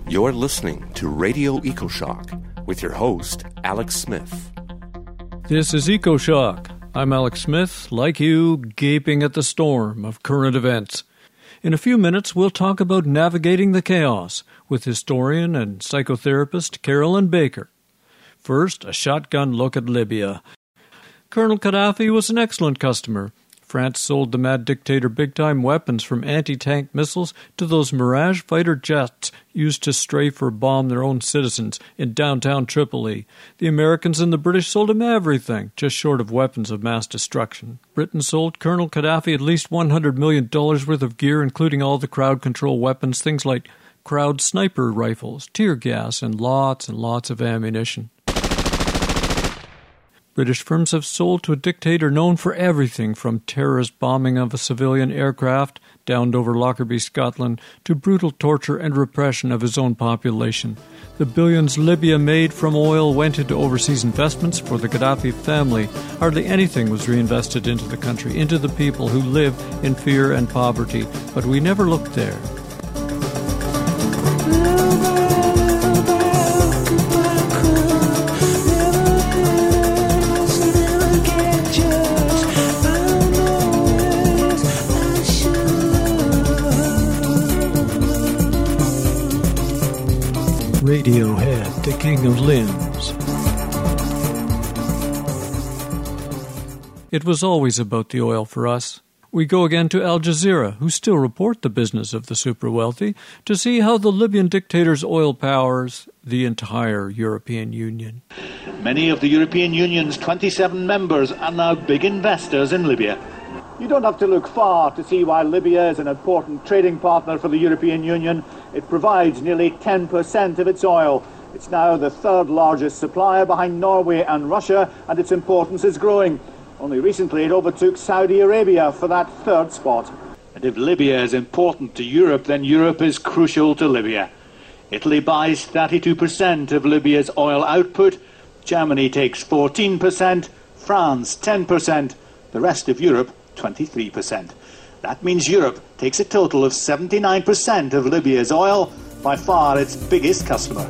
You're listening to Radio EcoShock with your host, Alex Smith. This is EcoShock. I'm Alex Smith, like you, gaping at the storm of current events. In a few minutes, we'll talk about navigating the chaos with historian and psychotherapist Carolyn Baker. First, a shotgun look at Libya. Colonel Gaddafi was an excellent customer. France sold the mad dictator big-time weapons from anti-tank missiles to those Mirage fighter jets used to strafe or bomb their own citizens in downtown Tripoli. The Americans and the British sold him everything, just short of weapons of mass destruction. Britain sold Colonel Gaddafi at least $100 million worth of gear, including all the crowd control weapons, things like crowd sniper rifles, tear gas, and lots of ammunition. British firms have sold to a dictator known for everything from terrorist bombing of a civilian aircraft downed over Lockerbie, Scotland, to brutal torture and repression of his own population. The billions Libya made from oil went into overseas investments for the Gaddafi family. Hardly anything was reinvested into the country, into the people who live in fear and poverty. But we never looked there. Radiohead, the king of limbs. It was always about the oil for us. We go again to Al Jazeera, who still report the business of the super-wealthy, to see how the Libyan dictator's oil powers the entire European Union. Many of the European Union's 27 members are now big investors in Libya. You don't have to look far to see why Libya is an important trading partner for the European Union. It provides nearly 10% of its oil. It's now the third largest supplier behind Norway and Russia, and its importance is growing. Only recently it overtook Saudi Arabia for that third spot. And if Libya is important to Europe, then Europe is crucial to Libya. Italy buys 32% of Libya's oil output. Germany takes 14%, France 10%, the rest of Europe 23%. That means Europe takes a total of 79% of Libya's oil, by far its biggest customer.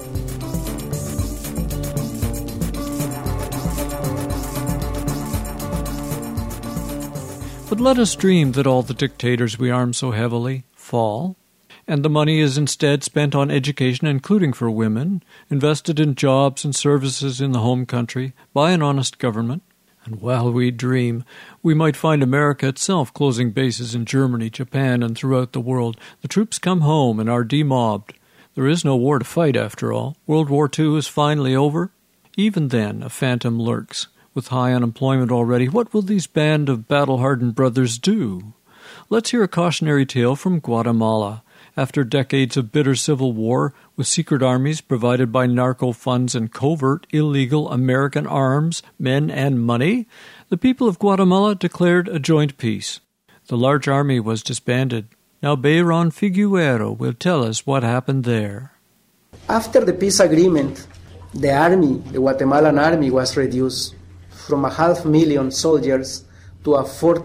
But let us dream that all the dictators we arm so heavily fall, and the money is instead spent on education, including for women, invested in jobs and services in the home country by an honest government. And while we dream, we might find America itself closing bases in Germany, Japan, and throughout the world. The troops come home and are demobbed. There is no war to fight, after all. World War II is finally over. Even then, a phantom lurks. With high unemployment already, what will these band of battle-hardened brothers do? Let's hear a cautionary tale from Guatemala. After decades of bitter civil war, with secret armies provided by narco funds and covert, illegal American arms, men, and money, the people of Guatemala declared a joint peace. The large army was disbanded. Now Bayron Figueroa will tell us what happened there. After the peace agreement, the Guatemalan army was reduced from 500,000 soldiers to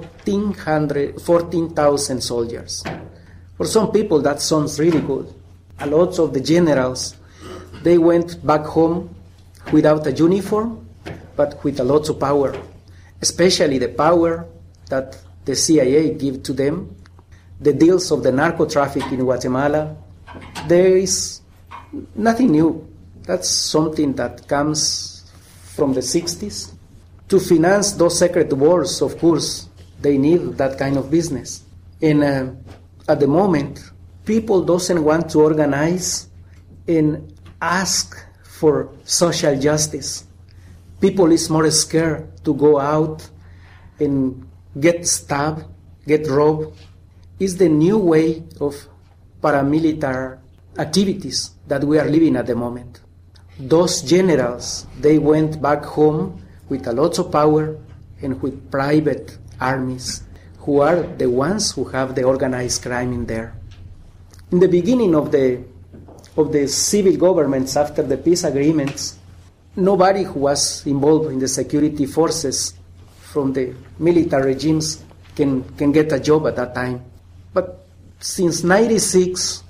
14,000 soldiers. For some people, that sounds really good. A lot of the generals, they went back home without a uniform, but with a lot of power, especially the power that the CIA gave to them. The deals of the narco traffic in Guatemala, there is nothing new. That's something that comes from the 60s. To finance those secret wars, of course, they need that kind of business. And at the moment, people doesn't want to organize and ask for social justice. People is more scared to go out and get stabbed, get robbed. It's the new way of paramilitary activities that we are living at the moment. Those generals, they went back home with a lot of power and with private armies, who are the ones who have the organized crime in there. In the beginning of the civil governments after the peace agreements, nobody who was involved in the security forces from the military regimes can get a job at that time. But since 96,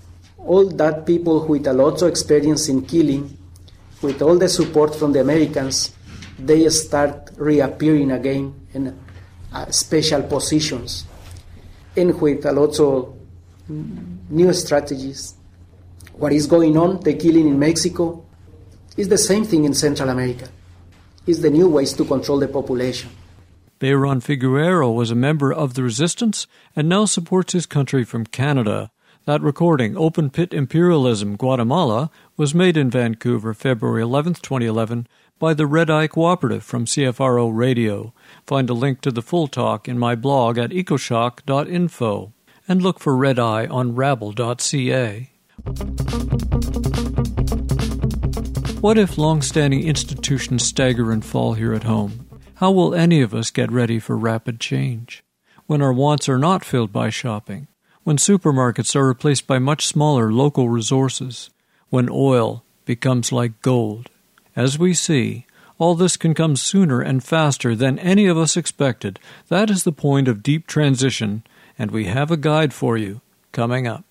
all that people with a lot of experience in killing, with all the support from the Americans, they start reappearing again in special positions and with a lot of new strategies. What is going on, the killing in Mexico, is the same thing in Central America. It's the new ways to control the population. Bayron Figueroa was a member of the resistance and now supports his country from Canada. That recording, Open Pit Imperialism, Guatemala, was made in Vancouver, February 11, 2011, by the Red Eye Cooperative from CFRO Radio. Find a link to the full talk in my blog at ecoshock.info, and look for Red Eye on rabble.ca. What if long-standing institutions stagger and fall here at home? How will any of us get ready for rapid change? When our wants are not filled by shopping, when supermarkets are replaced by much smaller local resources, when oil becomes like gold. As we see, all this can come sooner and faster than any of us expected. That is the point of deep transition, and we have a guide for you coming up.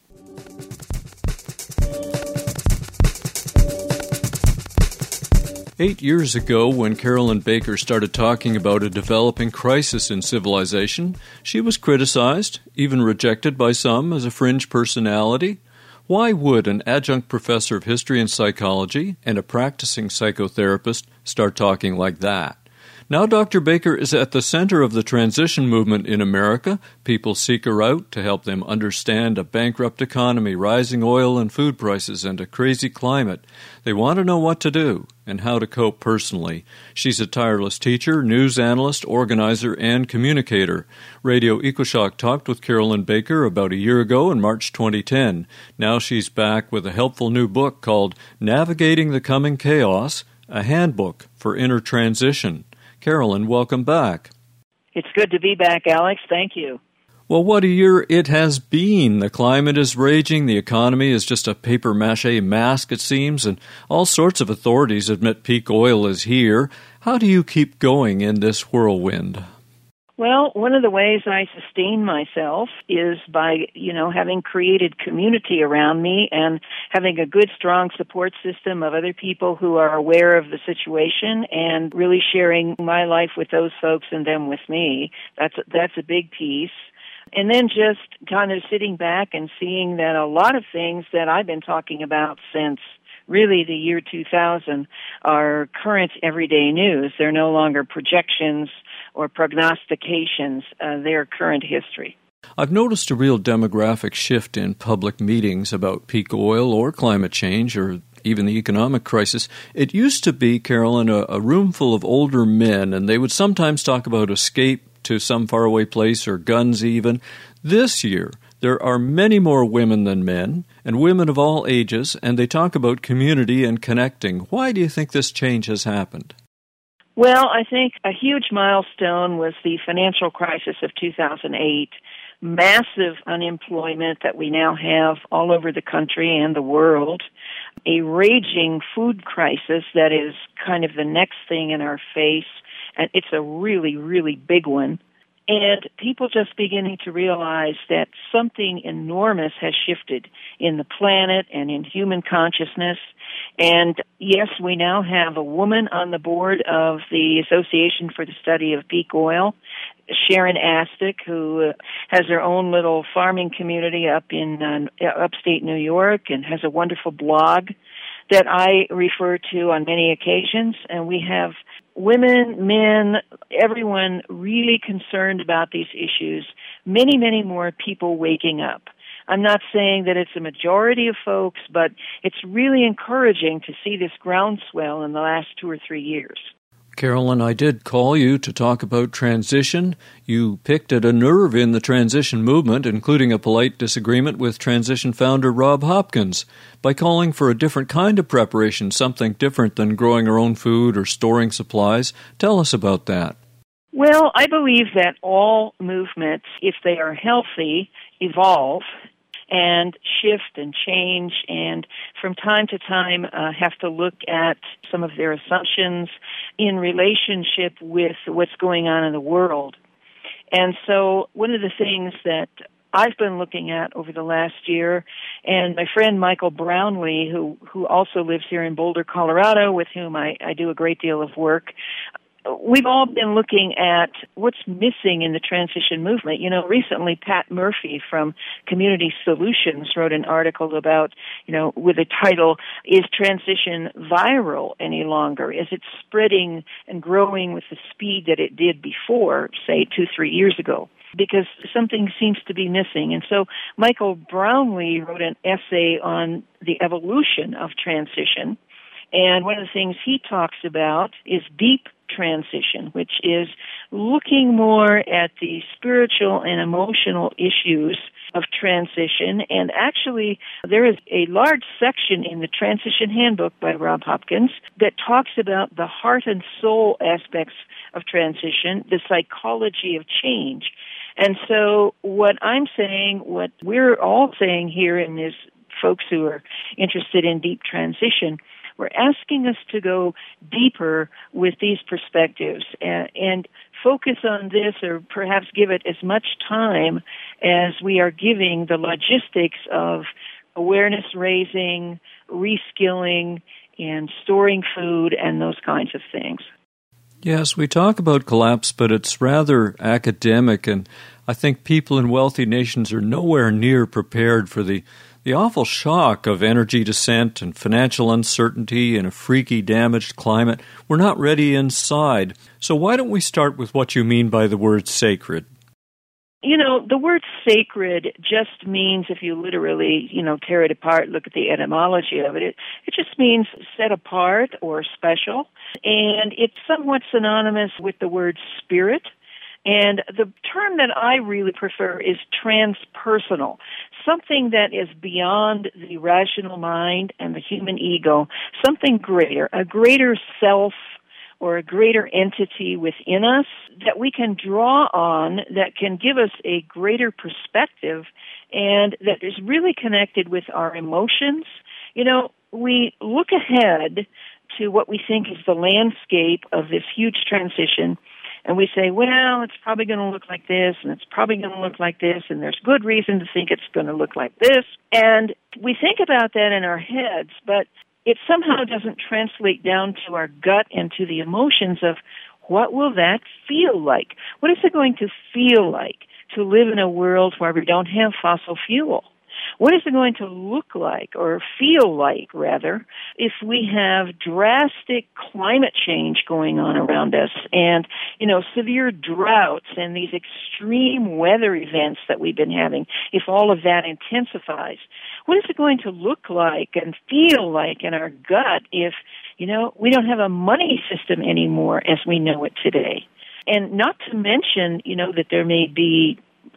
Eight years ago, when Carolyn Baker started talking about a developing crisis in civilization, she was criticized, even rejected by some as a fringe personality. Why would an adjunct professor of history and psychology and a practicing psychotherapist start talking like that? Now Dr. Baker is at the center of the transition movement in America. People seek her out to help them understand a bankrupt economy, rising oil and food prices, and a crazy climate. They want to know what to do and how to cope personally. She's a tireless teacher, news analyst, organizer, and communicator. Radio EcoShock talked with Carolyn Baker about a year ago in March 2010. Now she's back with a helpful new book called Navigating the Coming Chaos, a handbook for inner transition. Carolyn, welcome back. It's good to be back, Alex. Thank you. Well, what a year it has been. The climate is raging, the economy is just a papier-mâché mask, it seems, and all sorts of authorities admit peak oil is here. How do you keep going in this whirlwind? Well, one of the ways I sustain myself is by, having created community around me and having a good, strong support system of other people who are aware of the situation and really sharing my life with those folks and them with me. That's a big piece. And then just kind of sitting back and seeing that a lot of things that I've been talking about since really the year 2000 are current everyday news. They're no longer projections or prognostications. They're current history. I've noticed a real demographic shift in public meetings about peak oil or climate change or even the economic crisis. It used to be, Carolyn, a room full of older men, and they would sometimes talk about escape to some faraway place or guns even. This year, there are many more women than men, and women of all ages, and they talk about community and connecting. Why do you think this change has happened? Well, I think a huge milestone was the financial crisis of 2008, massive unemployment that we now have all over the country and the world, a raging food crisis that is kind of the next thing in our face, and it's a really, really big one. And people just beginning to realize that something enormous has shifted in the planet and in human consciousness. And yes, we now have a woman on the board of the Association for the Study of Peak Oil, Sharon Astick, who has her own little farming community up in upstate New York and has a wonderful blog that I refer to on many occasions. And we have women, men, everyone really concerned about these issues, many, many more people waking up. I'm not saying that it's a majority of folks, but it's really encouraging to see this groundswell in the last 2 or 3 years. Carolyn, I did call you to talk about transition. You picked at a nerve in the transition movement, including a polite disagreement with transition founder Rob Hopkins, by calling for a different kind of preparation, something different than growing our own food or storing supplies. Tell us about that. Well, I believe that all movements, if they are healthy, evolve and shift and change, and from time to time have to look at some of their assumptions in relationship with what's going on in the world. And so one of the things that I've been looking at over the last year. And my friend Michael Brownlee, who also lives here in Boulder, Colorado, with whom I do a great deal of work, we've all been looking at what's missing in the transition movement. You know, recently Pat Murphy from Community Solutions wrote an article about, with the title, "Is Transition Viral Any Longer? Is it spreading and growing with the speed that it did before, say, 2-3 years ago?" Because something seems to be missing. And so Michael Brownlee wrote an essay on the evolution of transition. And one of the things he talks about is deep transition, which is looking more at the spiritual and emotional issues of transition. And actually, there is a large section in the Transition Handbook by Rob Hopkins that talks about the heart and soul aspects of transition, the psychology of change. And so what I'm saying, what we're all saying here in this, folks who are interested in deep transition, we're asking us to go deeper with these perspectives and focus on this, or perhaps give it as much time as we are giving the logistics of awareness raising, reskilling, and storing food and those kinds of things. Yes, we talk about collapse, but it's rather academic, and I think people in wealthy nations are nowhere near prepared for the awful shock of energy descent and financial uncertainty and a freaky, damaged climate. We're not ready inside. So why don't we start with what you mean by the word sacred? The word sacred just means, if you literally, tear it apart, look at the etymology of it, it just means set apart or special. And it's somewhat synonymous with the word spirit. And the term that I really prefer is transpersonal, something that is beyond the rational mind and the human ego, something greater, a greater self or a greater entity within us that we can draw on, that can give us a greater perspective and that is really connected with our emotions. We look ahead to what we think is the landscape of this huge transition, and we say, well, it's probably going to look like this, and it's probably going to look like this, and there's good reason to think it's going to look like this. And we think about that in our heads, but it somehow doesn't translate down to our gut and to the emotions of what will that feel like? What is it going to feel like to live in a world where we don't have fossil fuel? What is it going to look like, or feel like, rather, if we have drastic climate change going on around us and, severe droughts and these extreme weather events that we've been having, if all of that intensifies? What is it going to look like and feel like in our gut if, we don't have a money system anymore as we know it today? And not to mention, that there may be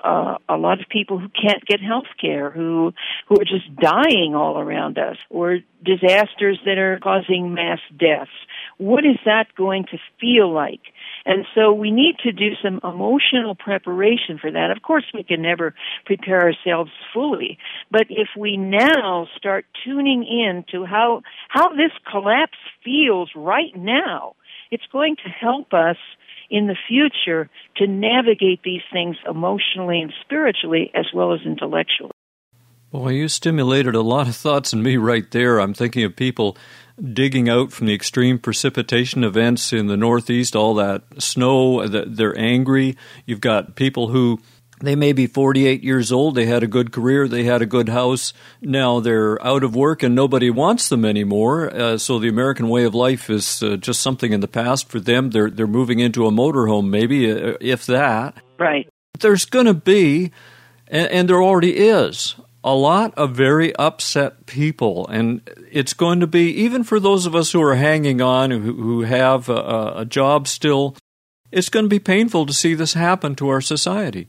a lot of people who can't get health care, who are just dying all around us, or disasters that are causing mass deaths. What is that going to feel like? And so we need to do some emotional preparation for that. Of course, we can never prepare ourselves fully, but if we now start tuning in to how this collapse feels right now, it's going to help us in the future to navigate these things emotionally and spiritually as well as intellectually. Well, you stimulated a lot of thoughts in me right there. I'm thinking of people digging out from the extreme precipitation events in the Northeast, all that snow, they're angry. You've got people who, they may be 48 years old, they had a good career, they had a good house, now they're out of work and nobody wants them anymore, so the American way of life is just something in the past for them. They're moving into a motorhome maybe, if that. Right. There's going to be, and there already is, a lot of very upset people, and it's going to be, even for those of us who are hanging on, who have a job still, it's going to be painful to see this happen to our society.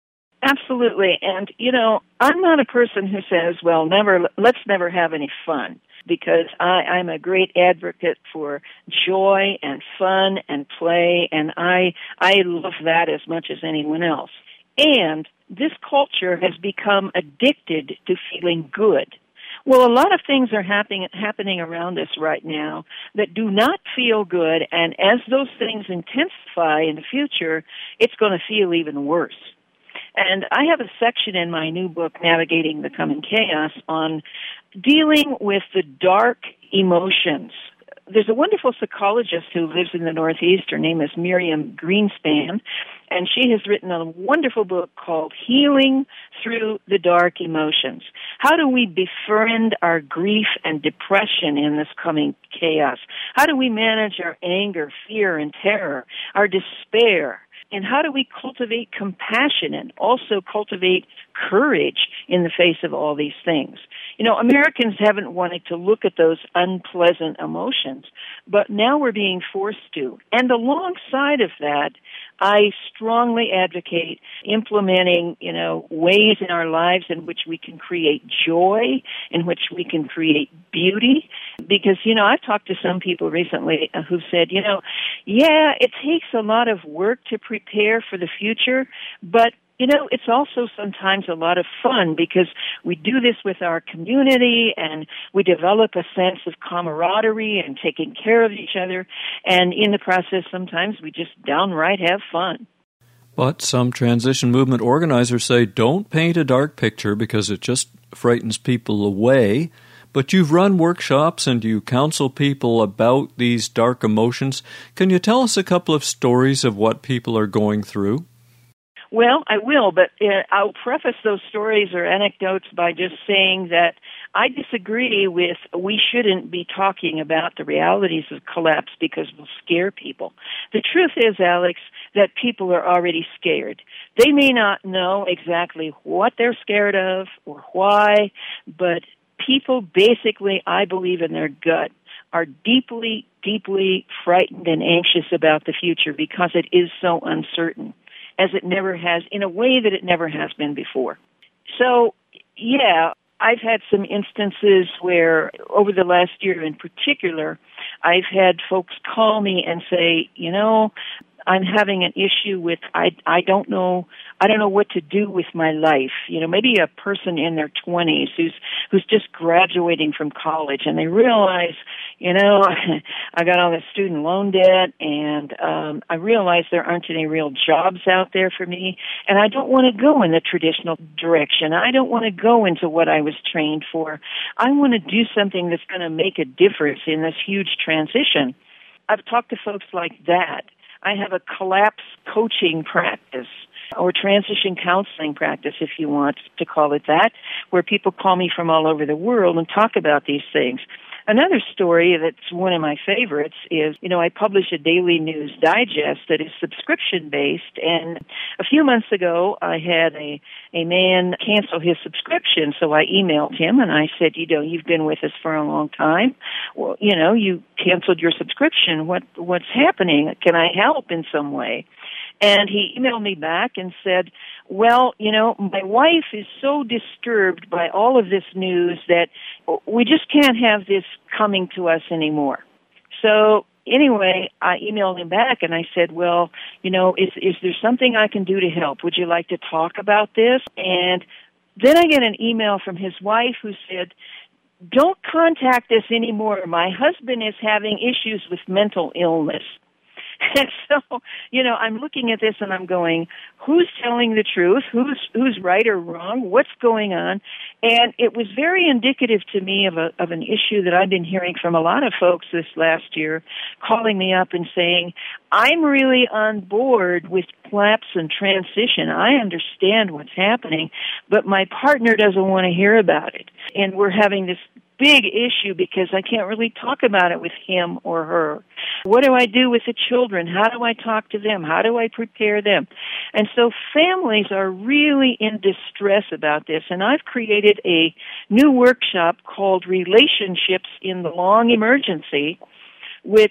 Absolutely. And, I'm not a person who says, well, let's never have any fun, because I'm a great advocate for joy and fun and play, and I love that as much as anyone else. And this culture has become addicted to feeling good. Well, a lot of things are happening around us right now that do not feel good, and as those things intensify in the future, it's going to feel even worse. And I have a section in my new book, Navigating the Coming Chaos, on dealing with the dark emotions. There's a wonderful psychologist who lives in the Northeast. Her name is Miriam Greenspan, and she has written a wonderful book called Healing Through the Dark Emotions. How do we befriend our grief and depression in this coming chaos? How do we manage our anger, fear, and terror, our despair? And how do we cultivate compassion and also cultivate courage in the face of all these things? You know, Americans haven't wanted to look at those unpleasant emotions, but now we're being forced to. And alongside of that, I strongly advocate implementing, ways in our lives in which we can create joy, in which we can create beauty. Because, I've talked to some people recently who've said, it takes a lot of work to prepare for the future, but it's also sometimes a lot of fun because we do this with our community and we develop a sense of camaraderie and taking care of each other. And in the process, sometimes we just downright have fun. But some transition movement organizers say don't paint a dark picture because it just frightens people away. But you've run workshops and you counsel people about these dark emotions. Can you tell us a couple of stories of what people are going through? Well, I will, but I'll preface those stories or anecdotes by just saying that I disagree with we shouldn't be talking about the realities of collapse because we'll scare people. The truth is, Alex, that people are already scared. They may not know exactly what they're scared of or why, but people basically, I believe in their gut, are deeply, deeply frightened and anxious about the future because it is so uncertain, as it never has, in a way that it never has been before. So, yeah, I've had some instances where, over the last year in particular, I've had folks call me and say, I'm having an issue with, I don't know what to do with my life. Maybe a person in their 20s who's just graduating from college and they realize, I got all this student loan debt and I realize there aren't any real jobs out there for me and I don't want to go in the traditional direction. I don't want to go into what I was trained for. I want to do something that's going to make a difference in this huge transition. I've talked to folks like that. I have a collapse coaching practice or transition counseling practice, if you want to call it that, where people call me from all over the world and talk about these things. Another story that's one of my favorites is, I publish a daily news digest that is subscription-based, and a few months ago I had a man cancel his subscription, so I emailed him and I said, you've been with us for a long time. Well, you canceled your subscription. What's happening? Can I help in some way? And he emailed me back and said, well, my wife is so disturbed by all of this news that we just can't have this coming to us anymore. So anyway, I emailed him back and I said, well, is there something I can do to help? Would you like to talk about this? And then I get an email from his wife who said, don't contact us anymore. My husband is having issues with mental illness. And so, I'm looking at this and I'm going, who's telling the truth? Who's right or wrong? What's going on? And it was very indicative to me of an issue that I've been hearing from a lot of folks this last year, calling me up and saying, I'm really on board with collapse and transition. I understand what's happening, but my partner doesn't want to hear about it. And we're having this big issue because I can't really talk about it with him or her. What do I do with the children? How do I talk to them? How do I prepare them? And so families are really in distress about this, and I've created a new workshop called Relationships in the Long Emergency, which,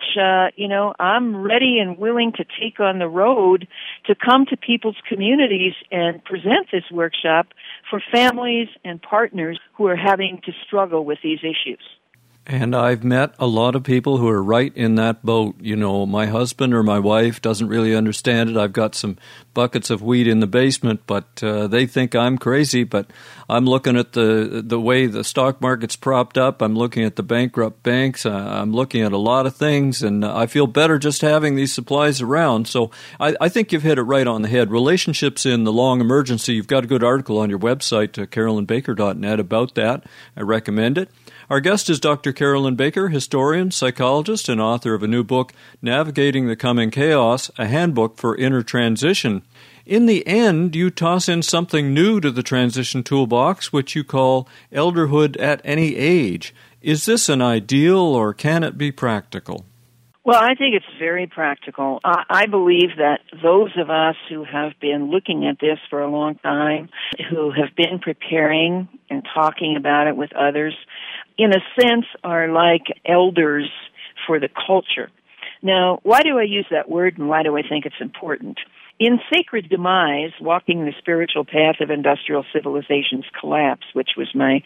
I'm ready and willing to take on the road to come to people's communities and present this workshop for families and partners who are having to struggle with these issues. And I've met a lot of people who are right in that boat. You know, my husband or my wife doesn't really understand it. I've got some buckets of wheat in the basement, but they think I'm crazy. But I'm looking at the way the stock market's propped up. I'm looking at the bankrupt banks. I'm looking at a lot of things, and I feel better just having these supplies around. So I think you've hit it right on the head. Relationships in the long emergency. You've got a good article on your website, carolynbaker.net, about that. I recommend it. Our guest is Dr. Carolyn Baker, historian, psychologist, and author of a new book, Navigating the Coming Chaos, a handbook for inner transition. In the end, you toss in something new to the transition toolbox, which you call elderhood at any age. Is this an ideal, or can it be practical? Well, I think it's very practical. I believe that those of us who have been looking at this for a long time, who have been preparing and talking about it with others, in a sense are like elders for the culture. Now, why do I use that word, and why do I think it's important? In Sacred Demise, Walking the Spiritual Path of Industrial Civilization's Collapse, which was my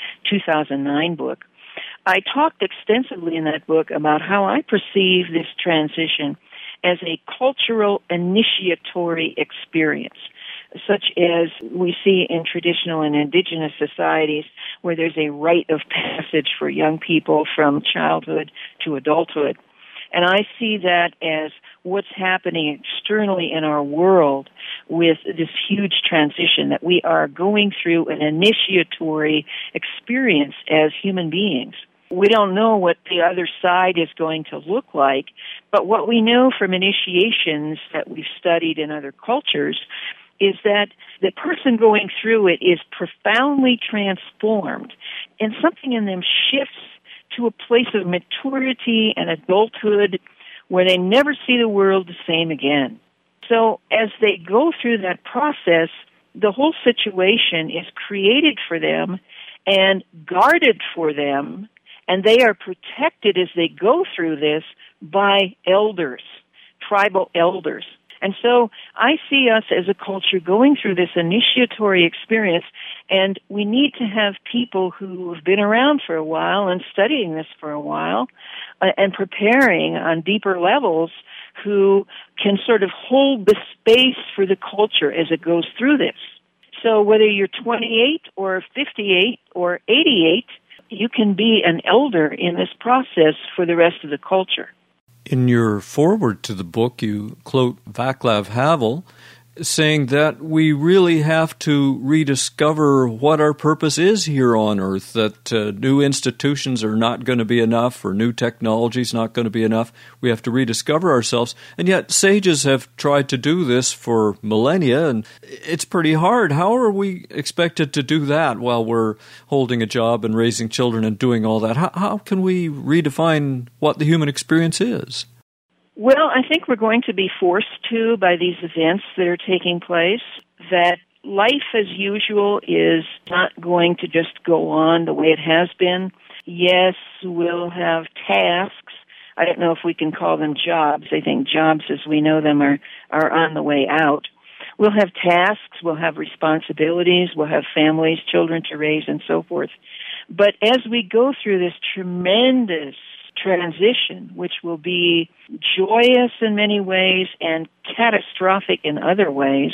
2009 book, I talked extensively in that book about how I perceive this transition as a cultural initiatory experience, such as we see in traditional and indigenous societies, where there's a rite of passage for young people from childhood to adulthood. And I see that as what's happening externally in our world with this huge transition, that we are going through an initiatory experience as human beings. We don't know what the other side is going to look like, but what we know from initiations that we've studied in other cultures is that the person going through it is profoundly transformed, and something in them shifts to a place of maturity and adulthood where they never see the world the same again. So as they go through that process, the whole situation is created for them and guarded for them, and they are protected as they go through this by elders, tribal elders. And so I see us as a culture going through this initiatory experience, and we need to have people who have been around for a while and studying this for a while and preparing on deeper levels, who can sort of hold the space for the culture as it goes through this. So whether you're 28 or 58 or 88, you can be an elder in this process for the rest of the culture. In your foreword to the book, you quote Václav Havel, saying that we really have to rediscover what our purpose is here on Earth, that new institutions are not going to be enough, or new technology is not going to be enough. We have to rediscover ourselves. And yet sages have tried to do this for millennia, and it's pretty hard. How are we expected to do that while we're holding a job and raising children and doing all that? How can we redefine what the human experience is? Well, I think we're going to be forced to by these events that are taking place, that life as usual is not going to just go on the way it has been. Yes, we'll have tasks. I don't know if we can call them jobs. I think jobs as we know them are on the way out. We'll have tasks, we'll have responsibilities, we'll have families, children to raise, and so forth. But as we go through this tremendous transition, which will be joyous in many ways and catastrophic in other ways,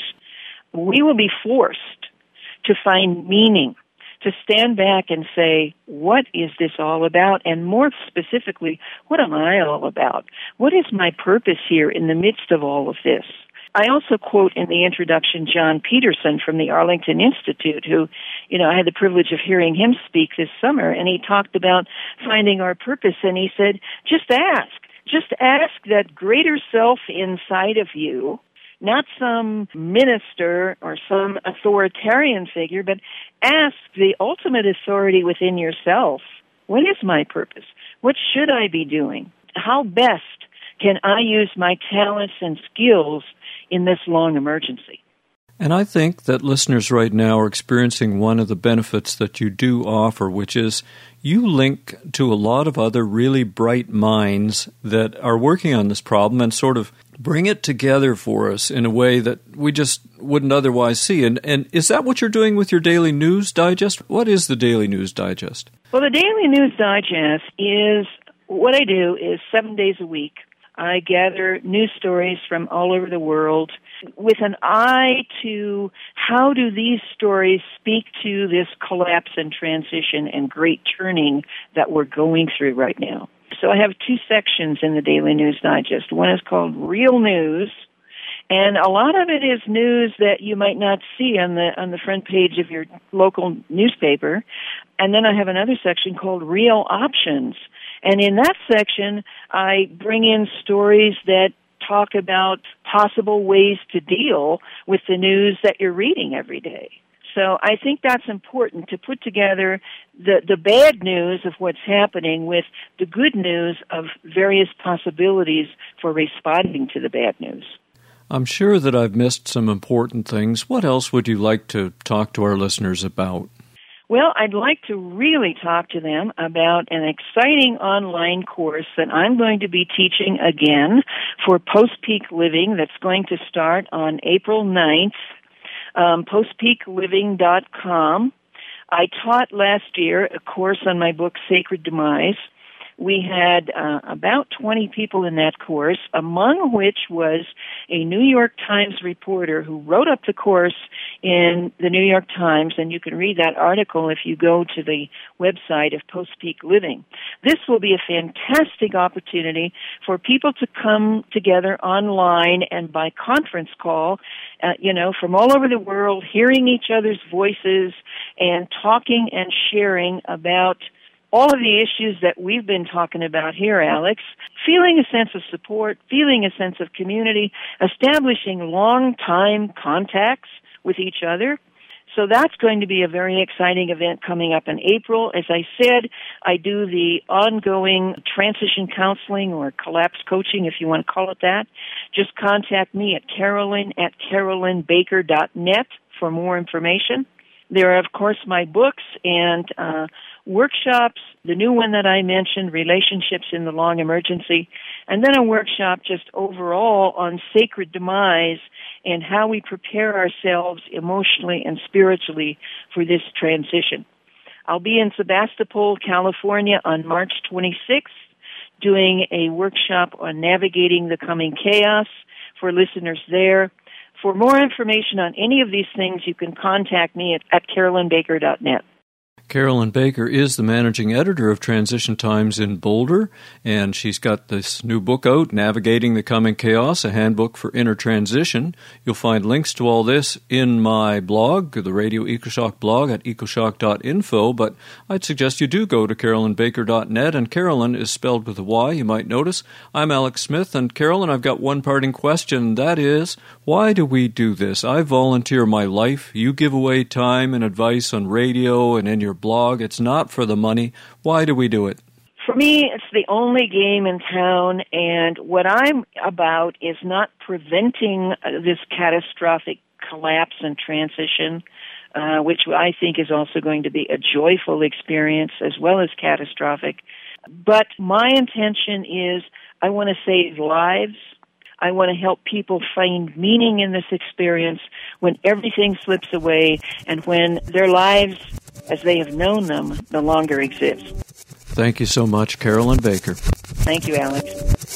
we will be forced to find meaning, to stand back and say, what is this all about? And more specifically, what am I all about? What is my purpose here in the midst of all of this? I also quote in the introduction John Peterson from the Arlington Institute, who, I had the privilege of hearing him speak this summer, and he talked about finding our purpose, and he said, just ask that greater self inside of you, not some minister or some authoritarian figure, but ask the ultimate authority within yourself, what is my purpose? What should I be doing? How best can I use my talents and skills in this long emergency? And I think that listeners right now are experiencing one of the benefits that you do offer, which is you link to a lot of other really bright minds that are working on this problem and sort of bring it together for us in a way that we just wouldn't otherwise see. And is that what you're doing with your Daily News Digest? What is the Daily News Digest? Well, the Daily News Digest is, what I do is 7 days a week. I gather news stories from all over the world with an eye to how do these stories speak to this collapse and transition and great turning that we're going through right now. So I have two sections in the Daily News Digest. One is called Real News, and a lot of it is news that you might not see on the front page of your local newspaper. And then I have another section called Real Options. And in that section, I bring in stories that talk about possible ways to deal with the news that you're reading every day. So I think that's important, to put together the bad news of what's happening with the good news of various possibilities for responding to the bad news. I'm sure that I've missed some important things. What else would you like to talk to our listeners about? Well, I'd like to really talk to them about an exciting online course that I'm going to be teaching again for Post-Peak Living that's going to start on April 9th, postpeakliving.com. I taught last year a course on my book, Sacred Demise. We had about 20 people in that course, among which was a New York Times reporter who wrote up the course in the New York Times, and you can read that article if you go to the website of Post-Peak Living. This will be a fantastic opportunity for people to come together online and by conference call, from all over the world, hearing each other's voices and talking and sharing about all of the issues that we've been talking about here, Alex, feeling a sense of support, feeling a sense of community, establishing long-time contacts with each other. So that's going to be a very exciting event coming up in April. As I said, I do the ongoing transition counseling or collapse coaching, if you want to call it that. Just contact me at carolyn@carolynbaker.net for more information. There are, of course, my books and workshops, the new one that I mentioned, Relationships in the Long Emergency, and then a workshop just overall on sacred demise and how we prepare ourselves emotionally and spiritually for this transition. I'll be in Sebastopol, California on March 26th doing a workshop on navigating the coming chaos for listeners there. For more information on any of these things, you can contact me at carolynbaker.net. Carolyn Baker is the managing editor of Transition Times in Boulder, and she's got this new book out, Navigating the Coming Chaos, a handbook for inner transition. You'll find links to all this in my blog, the Radio EcoShock blog at ecoshock.info, but I'd suggest you do go to carolynbaker.net, and Carolyn is spelled with a Y, you might notice. I'm Alex Smith, and Carolyn, I've got one parting question, that is, why do we do this? I volunteer my life. You give away time and advice on radio and in your blog. It's not for the money. Why do we do it? For me, it's the only game in town, and what I'm about is not preventing this catastrophic collapse and transition, which I think is also going to be a joyful experience as well as catastrophic. But my intention is I want to save lives. I want to help people find meaning in this experience when everything slips away and when their lives, as they have known them, no longer exist. Thank you so much, Carolyn Baker. Thank you, Alex.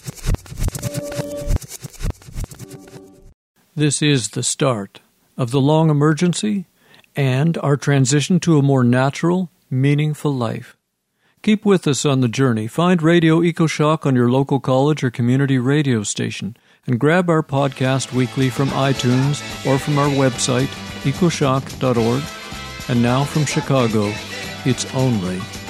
This is the start of the long emergency and our transition to a more natural, meaningful life. Keep with us on the journey. Find Radio EcoShock on your local college or community radio station and grab our podcast weekly from iTunes or from our website, ecoshock.org. And now from Chicago, it's only